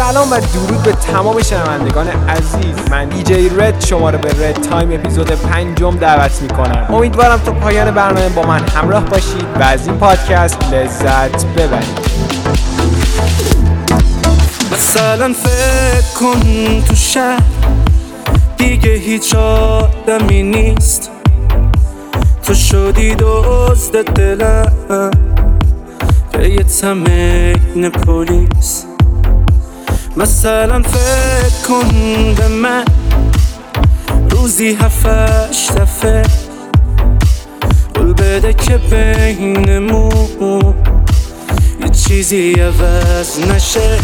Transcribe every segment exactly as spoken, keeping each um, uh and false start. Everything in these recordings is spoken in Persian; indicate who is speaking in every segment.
Speaker 1: سلام و درود به تمام شنوندگان عزیز. من دیجی رد شما رو به رد تایم اپیزود پنجم دعوت میکنم. امیدوارم تا پایان برنامه با من همراه باشید و از این پادکست لذت ببرید.
Speaker 2: مثلا فکر کن تو شهر دیگه هیچ آدمی نیست، تو شدی دزد دلم پی تمرین پلیس. مثلا فکر کن به من روزی هفتش دفعه قول بده که بینمون یه چیزی عوض نشه.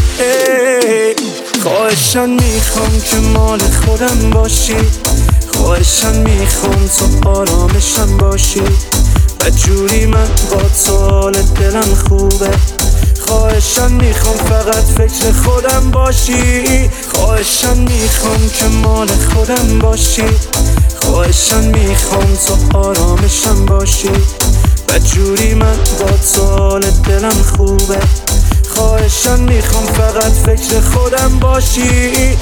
Speaker 2: خواهشن میخوام که مال خودم باشی، خواهشن میخوام تو آرامشم باشی، بدجوری من با تو حال دلم خوبه. خواهشن میخوام فقط فکر خودم باشی، خواهشن میخوام که مال خودم باشی، خواهشن میخوام تو آرامشم باشی، بدجوری من با تو حال دلم خوبه. خواهشن میخوام فقط فکر خودم باشی.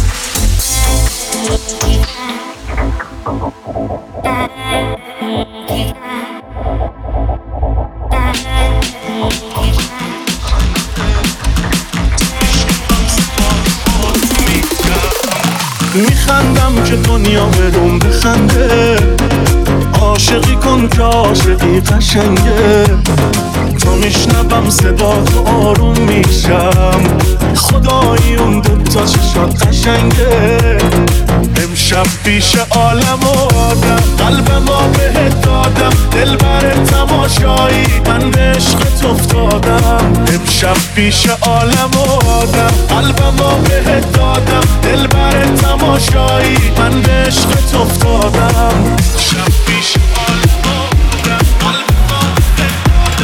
Speaker 3: میخندم که دنیا بدون بخنده، عاشقی کن که عاشقی قشنگه. تا میشنبم صدا تو آروم میشم، خدایی اون دوتا چشات قشنگه. امشب پیش عالم و آدم قلب ما بهت دادم، دل بر تماشایی من به عشقت افتادم. امشب پیش عالم و آدم قلب ما بهت دادم، دل بر تماشایی من به عشقت افتادم. شب پیش عالم و آدم قلب ما بهت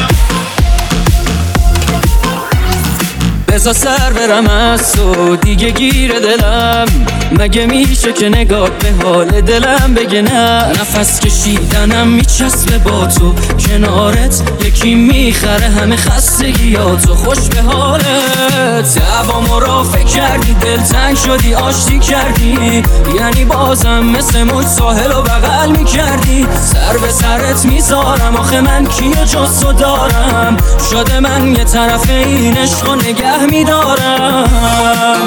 Speaker 3: دادم.
Speaker 4: بزا سر برم از تو دیگه گیر دلم، مگه میشه که نگاه به حال دلم بگه نه؟ نفس کشیدنم میچسبه با تو، کنارت یکی میخره همه خستگیاتو. خوش به حالت دعوامو را فکر کردی، دل تنگ شدی آشتی کردی، یعنی بازم مثل موج ساحل و بغل میکردی. سر به سرت میذارم آخه من کیو جز تو دارم، شده من یه طرف این عشقو نگه میدارم.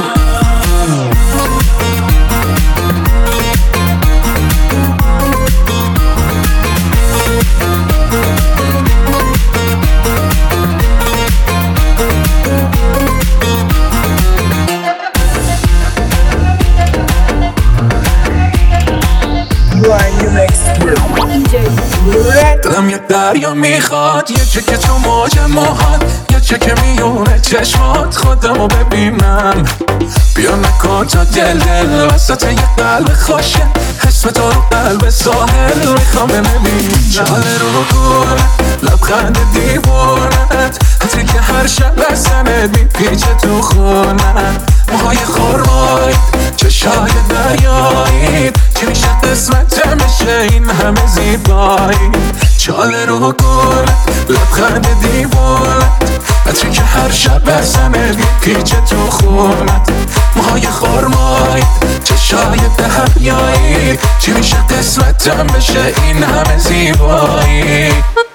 Speaker 3: دلم یه دریا میخواد، یه چکه تو موج موهات، یه چکه میونه چشمات، خودمو ببینم. بیا نکن تا دل دل وسط یه قلب خوشه، اسم تو رو قلب ساحل میخوام ببینم. جاله رو گونه لبخند دیوونت، حتی که هر شب بزنت میپیچه تو خونت. موهای خورمایی چشای دریایید، چی میشه قسمت میشه این همه زیبایی. چاله رو گونه لبخند دیوونت، حتی که هر شب بزنت میپیچه تو خونت. موهای خورمایی چشای دریایید، چی میشه قسمتم بشه این همه زیبایی.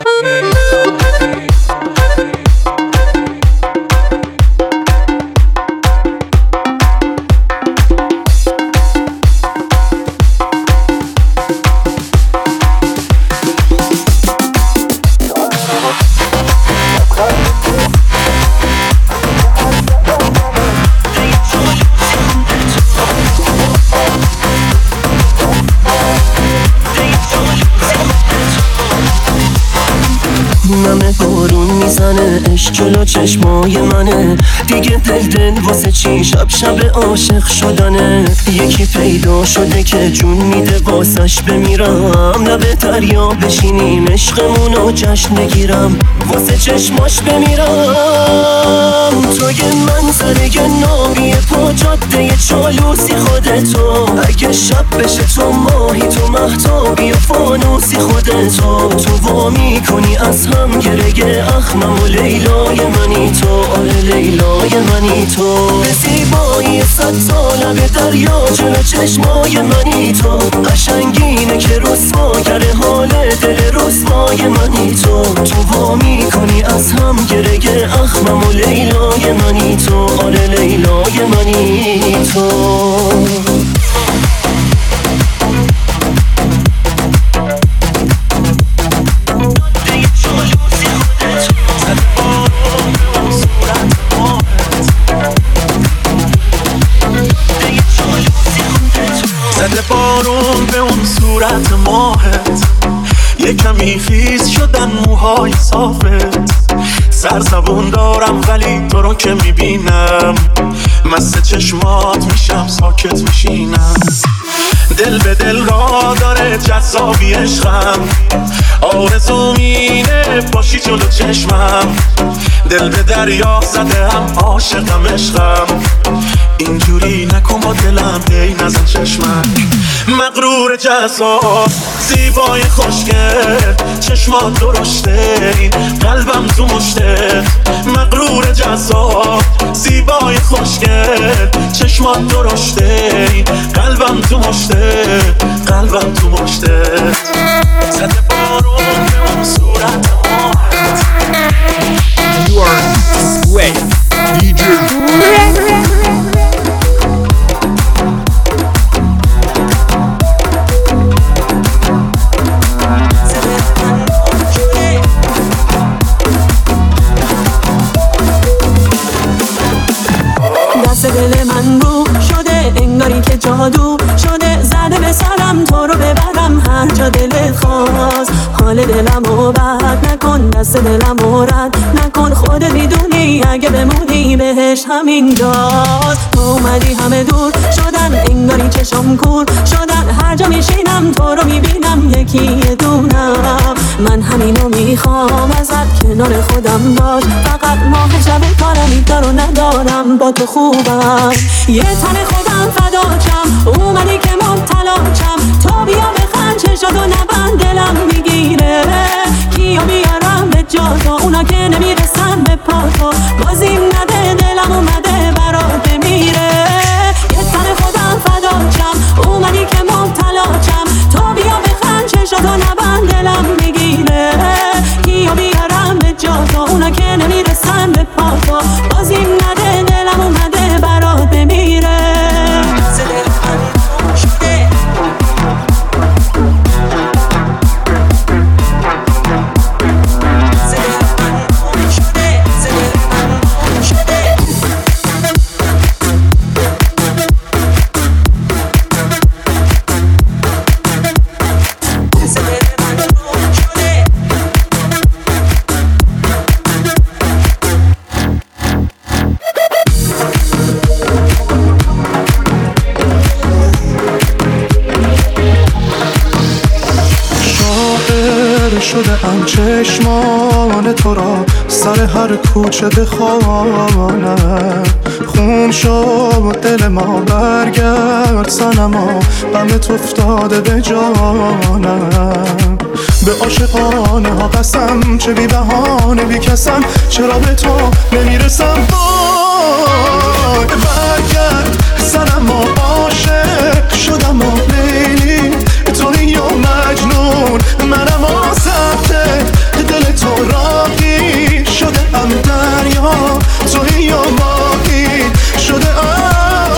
Speaker 5: نمه بارون میزنه، عشق جلو چشمای منه، دیگه دل دل واسه چی شب شب عاشق شدنه. یکی پیدا شده که جون میده واسش بمیرم، لبه دریا بشینیم عشقمونو جشن بگیرم، واسه چشماش بمیرم. تو یه منظره نابی پا جاده چالوسی خودتو، اگه شب بشه تو ماهی تو مهتابی و فانوسی خودتو. تو وا میکنی از هم گرگه اخمم و لیلای منی تو، آره لیلای منی تو، به زیبایی صد ساله به دریا جلو چشمای منی تو، قشنگینه که رسوا کرده حال دل رسوای منی تو، تو وا میکنی از هم گره اخمم و لیلای منی تو، آره لیلای منی تو.
Speaker 2: زده بارون به اون صورت ماهت، یه کمی خیز شدن موهای صافت، سرزبون دارم ولی تو رو که میبینم مست چشمات میشم ساکت میشینم، دل به دل را داره جذابی عشقم، آرزو مینه باشی جلو چشمم، دل به دریا زده هم عاشقم عشقم، اینجوری نکن با دلم هی نزن چشمک، مغرور جذاب زیبای خوشگل چشمات درشته این قلبم تو مشته، مغرور جذاب زیبای خوشگل چشمات درشته این قلبم تو مشته، قلبم تو مشته، زده بارون به اون صورت ماهت.
Speaker 1: You are sway دی جی
Speaker 6: دست دل من رو شده انگاری که جادو شده، زده به سرم تو رو ببرم هر جا دلت خواست، حال دلم رو بد نکن، دست دلم رو رد نکن، خودت میدونی اگه بمونی بهش همین جاست، تو اومدی همه دور شدن انگاری چشم کور شدن، هر جا میشینم تو رو میبینم یکی یه دونم، من همینو میخوام ازت کنار خودم باش، فقط ماه شب کارم دارو ندارم با تو خوبم، یه تن خودم فداچم اومدی که مبتلاچم، تو بیا بخند چشاتو نبند دلم میگیره، کیا بیارم به جا تو اونا که نمیرسن به پا تو، بازیم نده دلم اومده برات بمیره، یه تن خودم فداچم اومدی که مبتلاچم، تو بیا بخند چشاتو نبند دلم میگیره، کیا بیارم به جا تو اونا که نمیرسن به پا تو، بازیم نده دلم اومده برات بمیره.
Speaker 2: شده ام چشمان تو را سر هر کوچه بخوانم، خون شد دل ما برگرد صنما، غمت افتاده به جانم، به عاشقانه ها قسم چه بی بهانه بی کسم، چرا به تو نمیرسم، وای برگرد صنما، عاشق شدم و لیلی توی یا مجنون، منم آسفته دل تو راهی شده ام دریا، توی یا ماهی شده ام.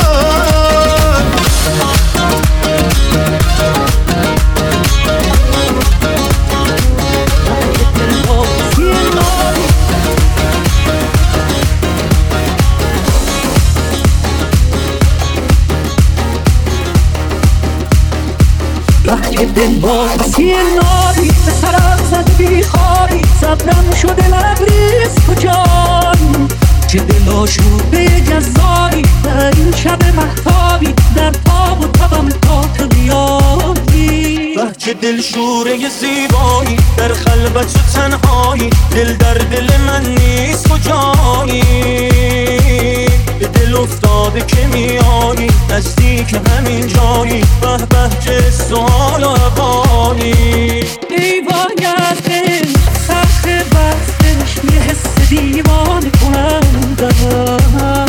Speaker 7: وقتی دل باسی ناری به سرم زد بیخاری، صبرم شده لبریز کجایی، چه دل آشوبه جزایی در این شب مهتابی، در تاب و تبم تا تو بیایی،
Speaker 2: چه دل شوره زیبایی در خلوت و تنهایی، دل در دل من نیست کجایی، به دل افتاده که میایی نزدیک همین جایی، به به چه سوال و اقانی،
Speaker 7: ای وای از دل سخت بستش یه حس دیوانه کنم دارم،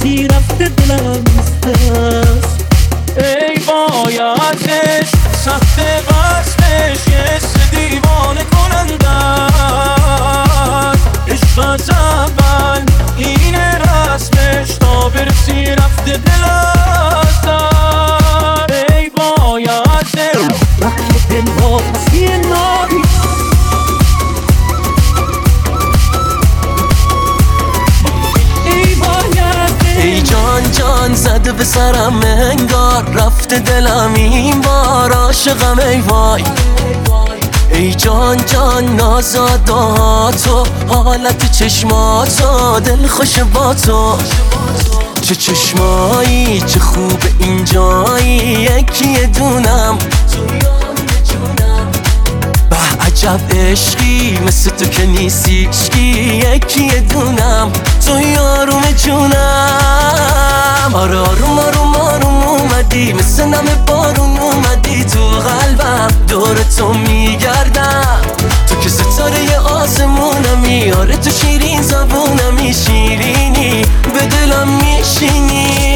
Speaker 7: برسی رفته دلم نیست دست.
Speaker 2: ای بایدش سخت قسمش یه سه دیوانه کننده عشق از اول اینه رسمش تا برسی رفته دل از در. ای بایدش
Speaker 7: وقتی دل واپسی ناری
Speaker 5: ای جان جان زده به سرم انگار رفته دلم این بار عاشقم ای وای. ای جان جان نازاداتو حالت چشماتو دل خوش با تو چه چشمایی چه خوب اینجایی یکی دونم به عجب عشقی مثل تو که نیستی عشقی یکی دونم تو یاروم جونم. آره آروم آروم آروم اومدی مثل نم بارون اومدی تو قلبم دور تو میگردم تو که ستاره آسمونمی. آره تو شیرین زبونمی شیرینی به دلم میشینی.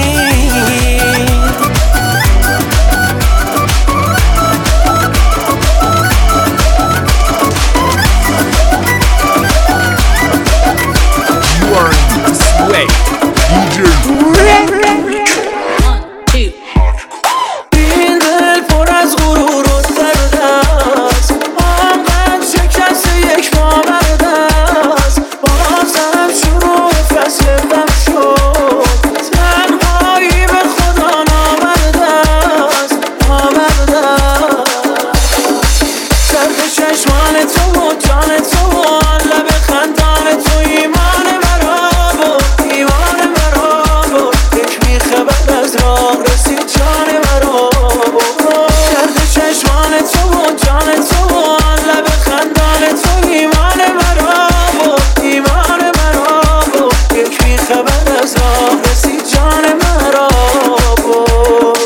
Speaker 2: این دل پر از غرور و درد است آنقدر شکست یک باورد است بازم شروع فصل بم شد تنهایی به خدا ناورد است آورد است سرد چشمان تو و جان تو و آن لب خندان تو ایمان مرا بود ایمان مرا بود یک بیخبر از راه رسید جان مرا بود سرد چشمان تو و جان تو و آن لب خندان تو ایمان مرا بود ایمان مرا بود یک بیخبر از راه رسید جان مرا بود.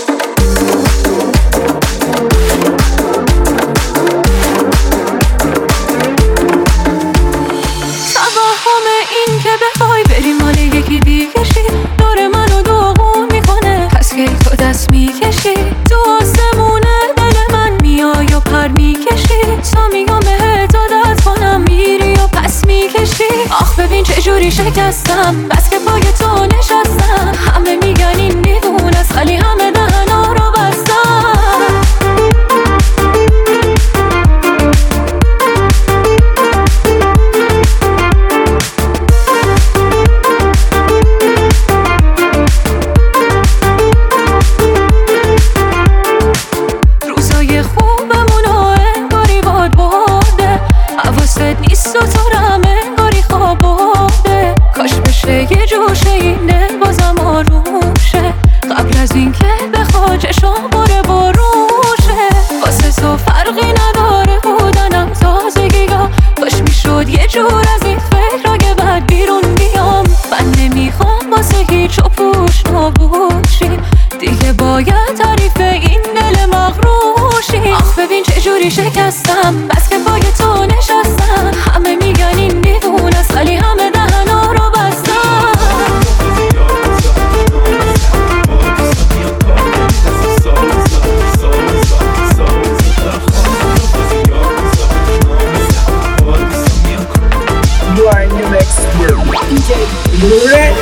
Speaker 6: توهم این که بخوای بری مال یکی دیگه شی دور منو داغون میکنه پس که تو دست میکشی تو آسمونه دل من میای و پر میکشی تا میگم بهت عادت کنم میری و پس میکشی. آخ ببین چجوری شکستم بس که پای تو نشستم همه میگن این دیوونه است ولی همه دهنا رو بستم. روزای خوبمون رو انگاری باد برده حواست نیست و تو رو هم انگاری خواب برده. کاش بشه یه جوشه این دل بازم آروم شه قبل از این که بخواد چشم باره باروشه. واسه تو فرقی نداره بودنم تازگی ها کاش میشد یه جور از این فکر که بعد بیرون بیام. من نمیخوام واسه هیچ و پوش نبوشی دیگه باید تعریف این دل مغروشی. آخ ببین چجوری شکستم بس که پای تو نشستم همه میگن این دیوونه است ولی همه دهنا رو بستم.
Speaker 1: You are in the next world. دی جی Red.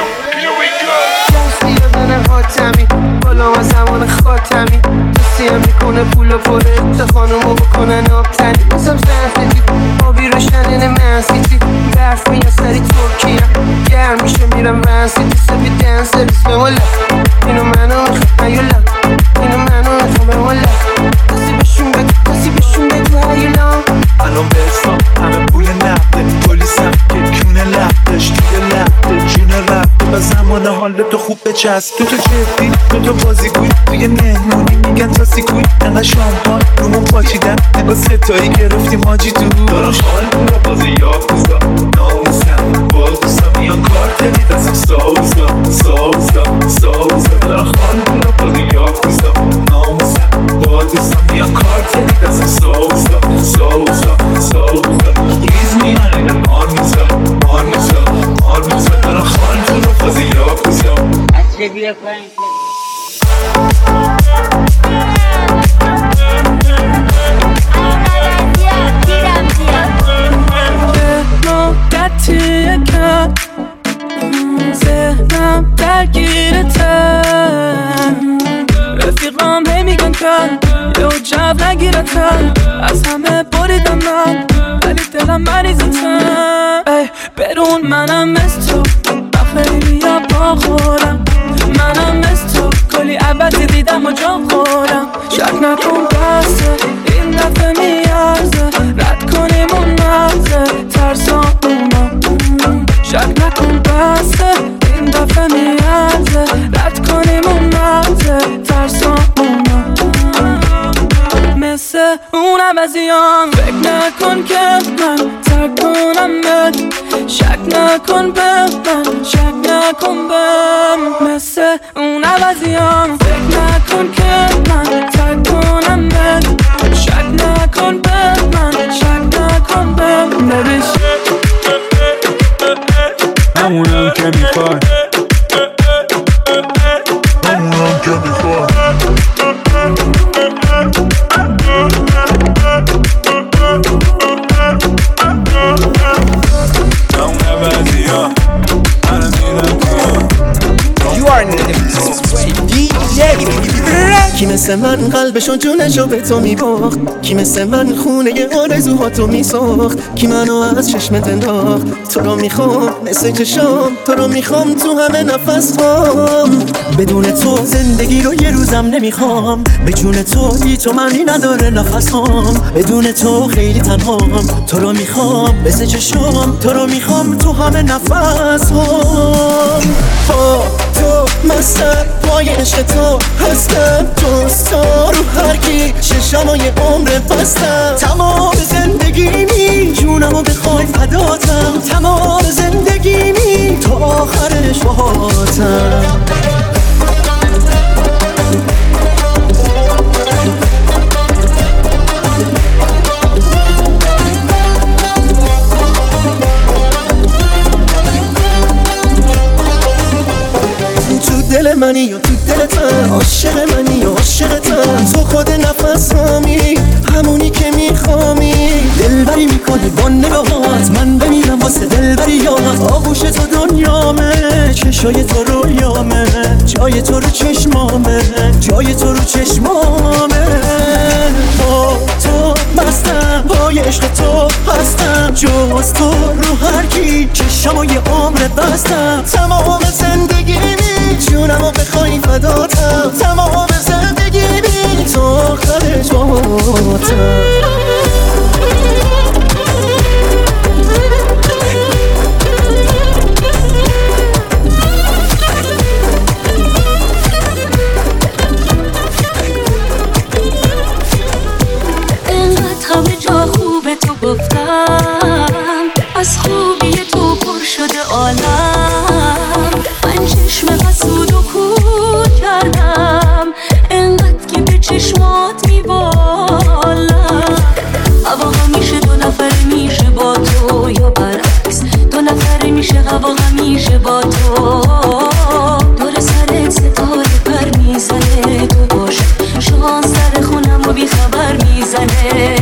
Speaker 8: دستی دادن حاتمی بالا ما زمان خاتمی دستی هم میکنه پول و پره تا خانومو بکنن آبتنی بازم زن دید آبی روشنین منسیتی برف میاد سری ترکیه گرم میشه میرم منسیتی سبی دن سرویس به مولا اینو منو میخوام هیولا اینو منو میخوام به مولا دستی بشون بگو دستی بشون بگو هیولا
Speaker 2: الان برسام همه پول نقده پلیسم که کونه لفتش توی لفته جون رفته و زمان حال تو خوب بچسب تو تو جدی تو تو بازی کوی توی مهمونی میگن تا سیکوی انقدر شامپان رومون پاچیدن نگاه ستایی گرفتیم حاجی تو دارم حال پورا بازی یاکوزا ناموسم بازوسا میان کارتلی دستم ساوزا ساوزا ساوزا دارم حال پورا بازی یاکوزا ناموسم بازوسا میان کارتلی دستم ساوزا ساوزا ساوزا ریز میان اینا مار میزا مار میزا مار میزا دارم حال پورا بازی یاکوزا
Speaker 9: بده بیا پایین.
Speaker 2: نوبتیه که ذهنم درگیرتن، رفیقام هی میگن که یه جو نگیرتن، از همه بریدم من ولی دلم مریضتن. ای برون منم مثل تو با خیلی ها با خورم، منم مثل تو کلی عبدی دیدم و جا خورم. شک نکن بسته این دفعه میارزه، رد کنیم اون مرزه ترسامونو. شک نکن بسته این دفعه میارزه، رد کنیم اون مرزه ترسامونو. مثل اون عوضیان فکر نکن که من ترک کنم بد، شک نکن به من، شک نکن بهم. مثل اون عوضیان فکر نکن که من ترک کنم بد، شک نکن به من، شک نکن بهم. نبیش
Speaker 3: همونم که میخوای، همونم که میخوای.
Speaker 1: You are in the D J
Speaker 5: کی مثل من قلبشو جونشو به تو میباخت، کی مثل من خونه آرزوهاتو میساخت، کی منو از چشمت انداخت. تو رو میخوام مثل چشام، تو رو میخوام تو همه نفس هام. بدون تو زندگی رو یه روزم نمیخوام، به جون تو بی تو معنی نداره نفس هام. بدون تو خیلی تنهام، تو رو میخوام مثل چشام، تو رو میخوام تو همه نفس هام. با تو مستم پای عشق تو هستم، دوستا رو هر کی ششم یه عمر بستم. تمام زندگیمی جونمو بخوای فداتم، تمام زندگیمی تا آخرش باهاتم. دل منی یا تو دلتم، عاشق منی یا عاشقتم. تو خود نفسامی، همونی که میخوامی. دلبری میکنی با نگاهات، من بمیرم واسه دلبریات. آغوش تو دنیامه، چشای تو رویامه، جای تو رو چشمامه، جای تو رو چشمامه. با تو مستم، پای عشق تو هستم، جز تو رو هر کی چشمو یه عمر بستم. تمام زندگیمی جونمو بخوای فداتم، تمام زندگیمی تو آخرش باهاتم.
Speaker 6: اینقدر همه جا خوبه تو گفتم، از خوبی تو پر شده عالم. من چشم حسود و کور کردم، اینقدر که به چشمات میبالم. هوا همیشه دو نفر میشه با تو یا برعکس، دو نفر میشه هوا همیشه با تو. دور سرت ستاره پر میزنه، تو باشه شانس در خونم و بی خبر میزنه.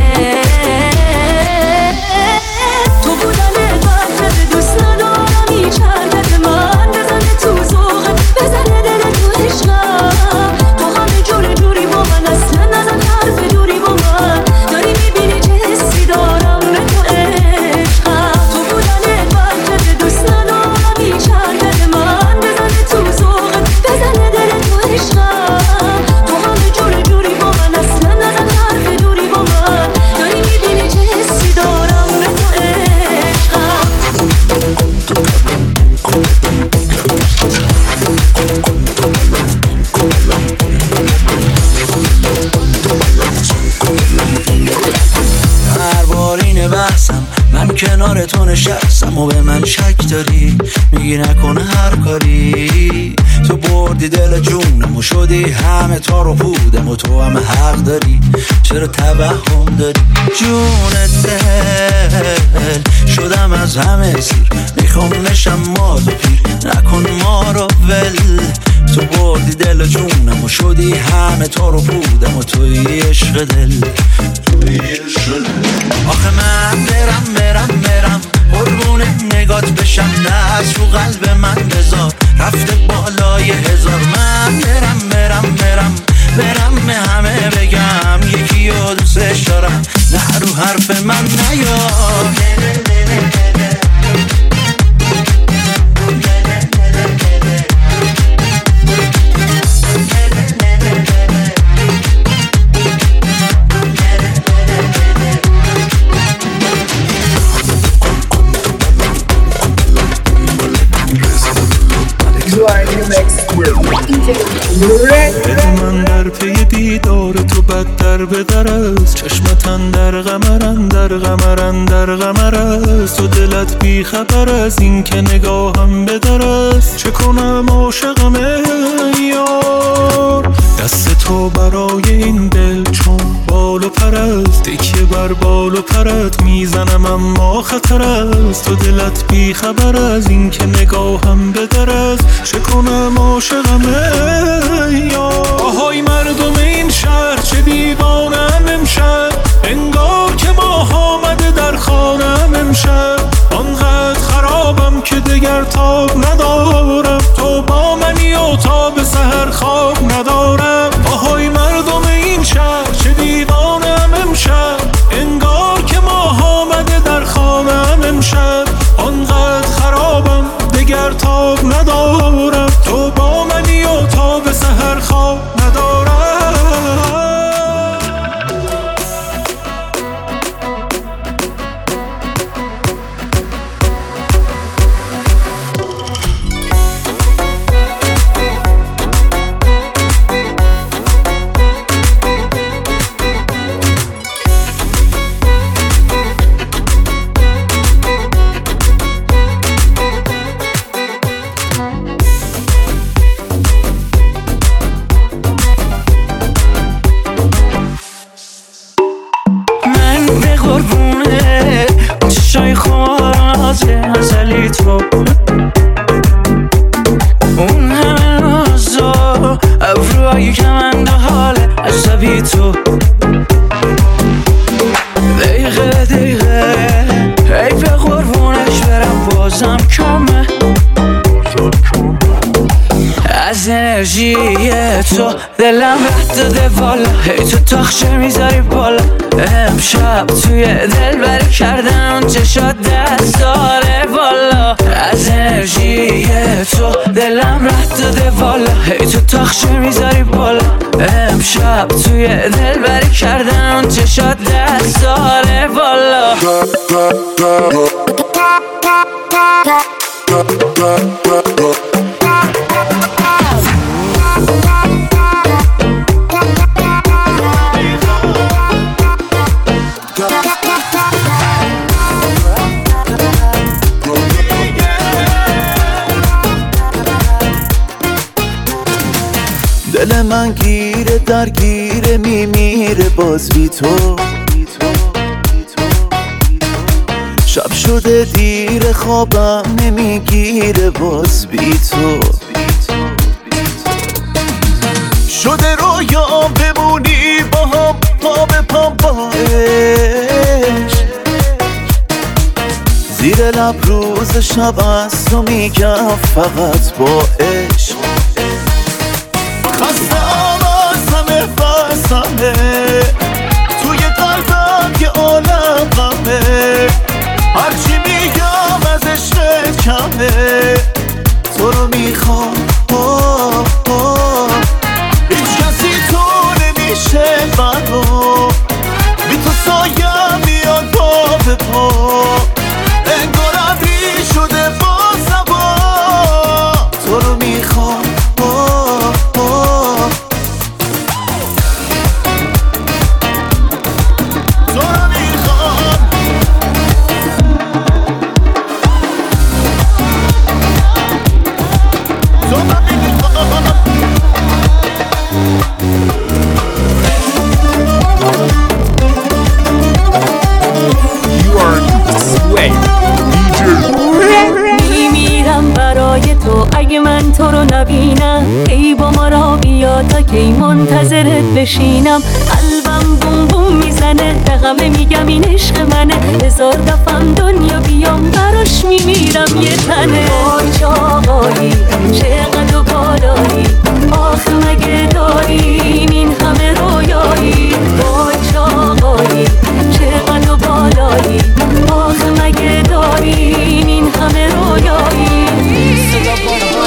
Speaker 6: تو بودن برکت دوست ندارم، این چرکت من بزنه تو ذوقت، بزنه دل تو عشقم. تو همه جور جوری با من، اصلا نزن حرف دوری با من. داری میبینی چه حسی دارم به تو عشقم. تو بودن برکت دوست ندارم، این چرکت من بزنه تو ذوقت، بزنه دل تو عشقم. تو همه جور جوری با من، اصلا نزن حرف دوری با من. داری میبینی چه حسی دارم به تو عشقم.
Speaker 2: هر بار اینه بحثم، من کنار تو نشستم و به من شک داری. میگی نکنه هر کاری، تو بردی دل جونم و شدی همه تار و پودم و تو هم حق داری. چرا توهم داری جون دل، شدم از همه سیر. میخوام نشم ماد و پیر، نکن ما رو ول. تو بردی دل و جونم و شدی همه تو رو بودم و توی عشق دل. آخه من برم برم برم قربون نگات بشم، دست رو قلب من بذار رفته بالای هزار. من برم برم برم برم به همه بگم یکی رو دوستش دارم، نه رو حرف من نیار. من در پی دیدار تو بدتر به در است، چشمتن در غمرن در غمرن در غمر است. تو دلت بی خبر از این که نگاهم به در است. چه کنم عاشقم یار، دست تو برای این دل چون بال و پر است. تکیه بر بال و پرت میزنم اما خطر است. تو دلت بی خبر از این که نگاهم به در است. چه کنم عاشقم یار. آهای مردم این شهر چه دیوانم امشب، انگار که ماه آمده در خانم امشب. آنقدر خرابم که دگر تاب ندارم، تو با منی و تا به سحر خواب ندارم. آهای مردم این شهر چه دیوانم امشب، انگار که ماه آمده در خانم امشب. آنقدر خرابم دگر تاب ندارم، تو با منی و تا به سحر خواب ندارم. تو اون همه نازا ابروهای کمند و حال عصبی تو دقیقه دقیقه ای به قربونش برم بازم کمه از انرژی تو دلم رد داده بالا. هی تو تاخچه میذاری بالا، امشب توی دل بری کردم چشات دست داره بالا. از انرژی تو دلم رد داده بالا، هی تو تاخچه میذاری بالا. امشب توی دل بری کردم چشات دست داره بالا. دل من گیره درگیره میمیره باز بی تو. شب شده دیر خوابم نمیگیره باز بی تو. شده رویا بمونی با هم پا به پا با عشق. زیر لب روز شب از تو میگم فقط با عشق. خستم از همه فسمه توی قلبم یه عالم غمه. هرچی میگم از عشقت کمه، تو رو میخوام هیچ کسی تو نمیشه منو. بی تو سایم میاد پا به پا، انگار ابری شده با سبا. تو رو میخوام
Speaker 6: تا کی منتظرت بشینم. قلبم بوم بوم میزنه، رقمه میگم این عشق منه. هزار دفعم دنیا بیام براش میمیرم یه تنه. وای چه آقایی، چقدر و بالایی، آخه مگه داریم این همه رویایی. وای چه آقایی، چقدر و بالایی، آخه مگه داریم این همه رویایی. صدا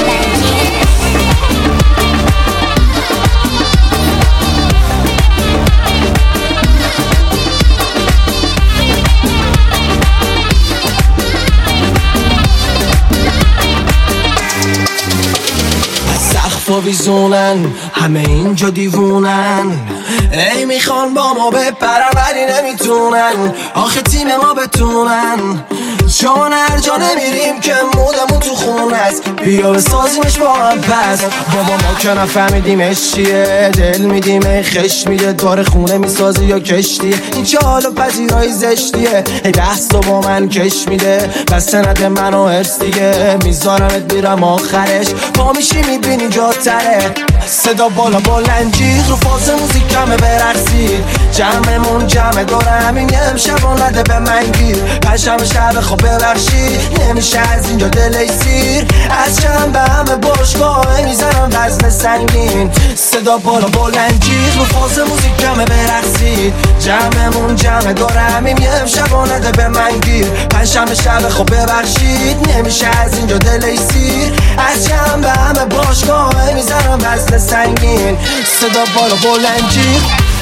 Speaker 5: سقفا بیزونن، همه اینجا دیوونن. ای میخوان با ما بپرن ولی نمیتونن، آخه تیم ما بتونن. چون هر جا نمیریم که مودمون تو خون است، بیا بسازیمش با هم پس. بابا ما که نفهمیدیمش چیه، دل میدیم ای خش میده، داره خونه میسازی یا کشتیه. این چه حال و پذیرایی زشتیه، ای دست و با من کش میده، بس نده منو ارس دیگه. میذارمت میرم آخرش، پا میشی میبینی جا تره. صدا بالا بلنجی رو فاز موزیک کمه برقصید، جمعمون جمعه داره همین امشب و نده به من گیر. پشم شب خب ببخشید نمیشه از اینجا دلی سیر، از چند به همه باشگاه میزنم وزن سنگین. صدا بالا بلنجی رو فاز موزیک کمه برقصید، جمعمون جمعه داره همین امشب و نده به من گیر. پشم شب خب ببخشید نمیشه از اینجا دلی سیر، از چند به همه باشگاه میزنم وزن سنگین. صدا بالا بلنجی.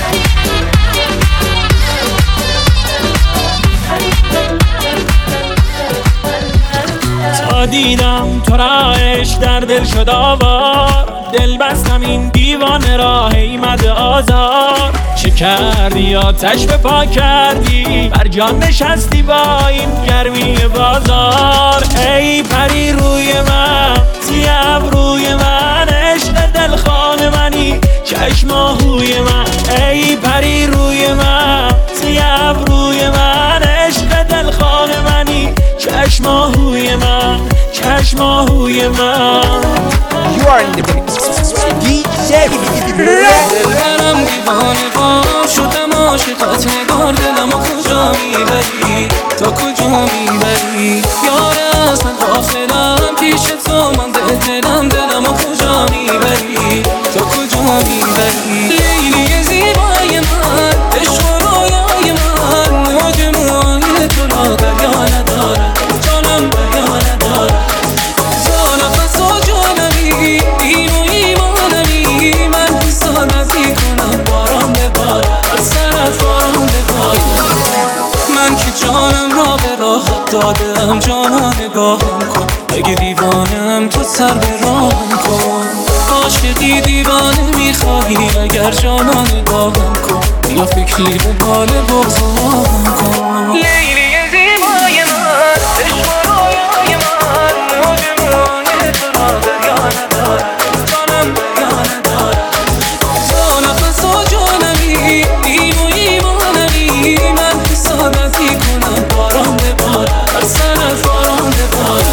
Speaker 9: تا دیدم تو را عشق در دل شد آوار، دل بستم این دیوانه را ایمد آزار. چه کردی آتش به پا کردی، بر جان نشستی با این گرمی بازار. ای پری روی من، سیب روی من، عشق دلخواه منی، چشم آهوی من. ای پری روی من، سیب روی من، عشق دلخواه منی، چشم آهوی من، چشم آهوی من.
Speaker 1: You are in the mix. دی جی
Speaker 4: دلبرم دیوانه با شدم عاشقات، نگار دلم و کجا میبری، تا کجا میبری. یاره از من غافلم، پیش تو من دلم دلم و کجا میبری، تا کجا میبری. لیلی زیبای من، عشق و رویای من، موج موهای تو را دریا نداره، جانم دریا نداره. زانفس و جانمی، دین و ایمانمی، من حسادت میکنم باران بباره، بر سرت باران بباره. من که جانم را به راحت دادم، جانا نگاهم کن، اگه دیوانم تو سر به راهم کن. عاشقی دیوانه میخواهی، اگر جانا نگاهم کن، یا فکری به حال بغضام کن. لیلی زیبای من، عشق و رویای من، موج موهای تو را دریا نداره، جانم دریا نداره. زانفس و جانمی، دین و ایمانمی، من حسادت میکنم باران بباره، بر سرت باران بباره.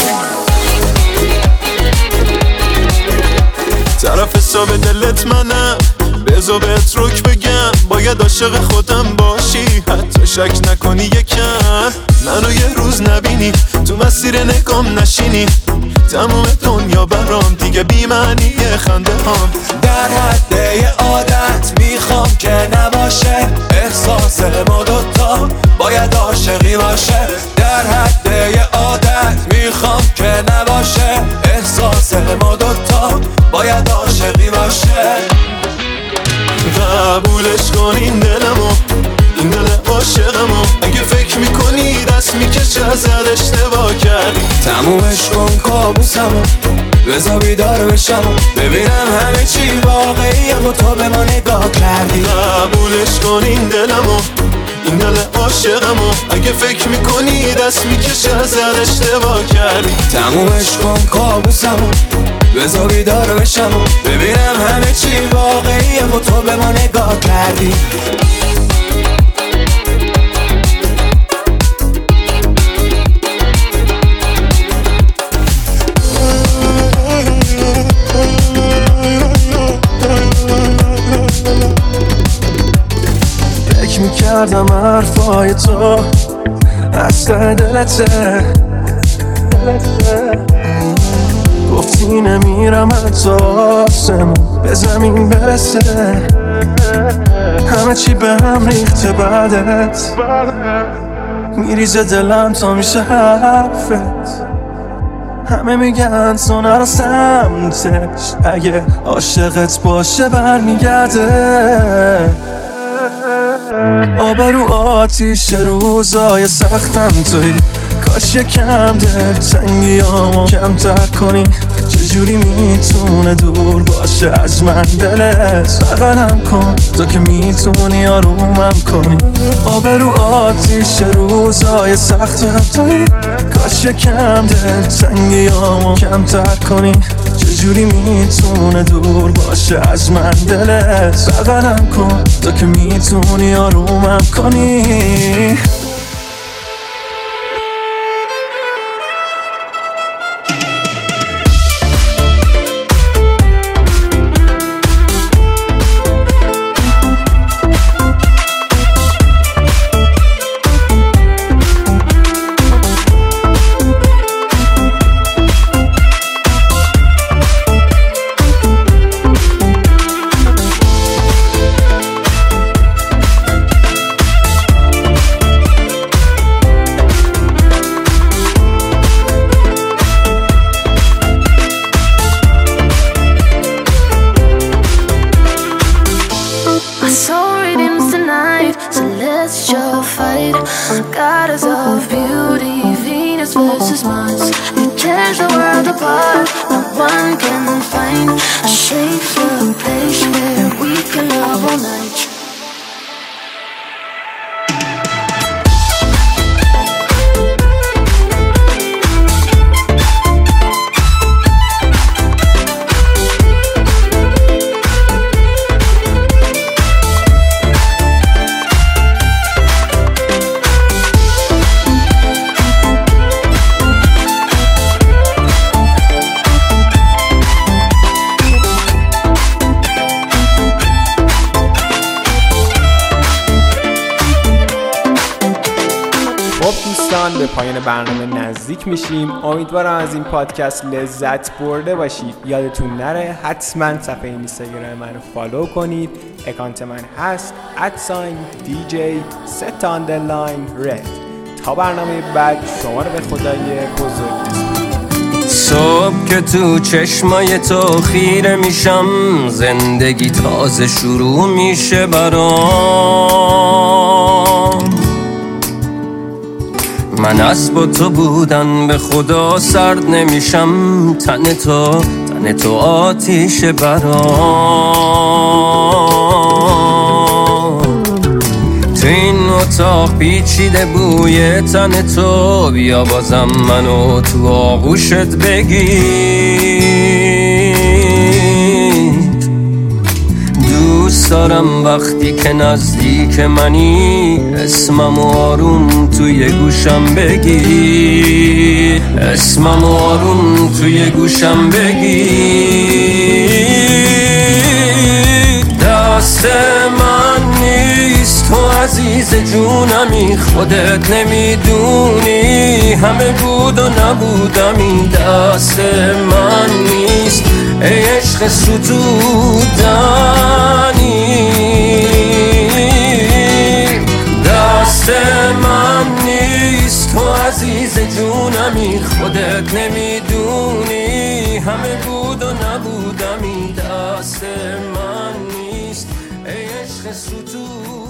Speaker 10: طرف حساب دلت منم، بذار بهت رک بگم، باید عاشق خودم باشی، حتی شک نکنی یکم. منو یه روز نبینی، تو مسیر نگام نشینی، تمام دنیا برام دیگه بی معنیه خنده هام.
Speaker 2: در حد یه عادت میخوام که نباشه، احساس ما دوتا باید عاشقی باشه. در حد یه عادت میخوام که نباشه، احساس ما دوتا باید عاشقی باشه.
Speaker 10: قبولش کن این دلمو، این دل عاشقمو، اگه فکر میکنی دست میکشه ازت اشتباه کردی.
Speaker 2: تمومش کن کابوسمو، بذار بیدار بشم، ببینم همه چی واقعیه و تو به ما نگاه کردی.
Speaker 10: قبولش کن این دلمو، این دل عاشقمو، اگه فکر میکنی دست میکشه ازت اشتباه کردی.
Speaker 2: تمومش کن کابوسمو، بذار بیدار بشم، ببینم همه چی واقعیه و تو به ما نگاه کردی.
Speaker 10: Oh,
Speaker 2: کردم حرفای تو اصلا دلته گفتی نمیرم حتی آسمون به زمین برسه همه چی به هم ریخته بعدت میریزه دلم تا میشه حرفت همه میگن تو نرو سمتش اگه عاشقت باشه برمیگرده آبرو آتیش روزای سختم توی کاش یکم دل تنگیامو کمتر کنی چجوری میتونه دور باشه از من دلت بغلم کن تو که میتونی آرومم کنی آبرو آتیش روزای سختم توی کاش یکم دل تنگیامو کمتر کنی چجوری میتونه دور باشه از من دلت بغلم کن تو که میتونی آرومم کنی
Speaker 11: Goddess of beauty, Venus versus Mars. It tears the world apart. No one can find a shape or a place where we can love all night.
Speaker 1: به پایان برنامه نزدیک میشیم. امیدوارم از این پادکست لذت برده باشید. یادتون نره حتما صفحه اینستاگرام من رو فالو کنید. اکانت من هست ات ساین دی جی ست آندرلاین رد. تا برنامه بعد شما رو به خدای بزرگ.
Speaker 5: صبح که تو چشمای تو خیره میشم زندگی تازه شروع میشه برام. من از با تو بودن به خدا سرد نمیشم تن تو تن تو آتیش برام. تو این اتاق پیچیده بوی تن تو بیا بازم منو تو آغوشت بگیر. دوست دارم وقتی که نزدیک منی اسمم آروم توی گوشم بگی اسمم آروم توی گوشم بگی. دست من نیست تو عزیز جونمی خودت نمیدونی همه بود و نبودمی. دست من نیست ای عشق ستودنی. دست من نیست تو عزیز جونمی خودت نمیدونی همه بود و نبودمی. دست من نیست ای عشق ستودنی.